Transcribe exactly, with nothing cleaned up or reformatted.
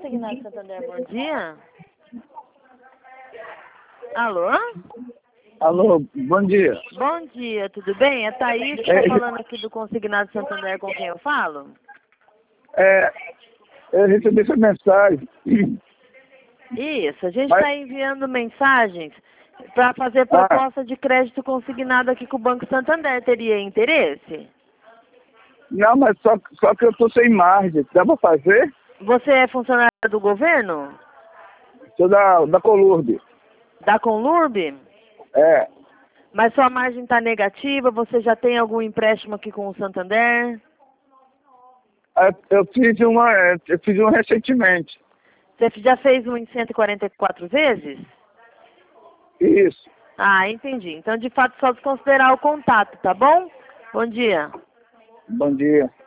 Consignado Santander, bom dia. Alô? Alô, bom dia. Bom dia, tudo bem? É Thaís, É, estou falando aqui do Consignado Santander, com quem eu falo? É, eu recebi essa mensagem. Isso, a gente Mas- está enviando mensagens para fazer Ah. proposta de crédito consignado aqui com o Banco Santander. Teria interesse? Não, mas só, só que eu tô sem margem. Dá pra fazer? Você é funcionário do governo? Sou da, da Colurbe. Da Conlurb? É. Mas sua margem está negativa? Você já tem algum empréstimo aqui com o Santander? É, Eu fiz uma, é, eu fiz um recentemente. Você já fez um em cento e quarenta e quatro vezes? Isso. Ah, entendi. Então, de fato, só desconsiderar o contato, tá bom? Bom dia. Bom dia.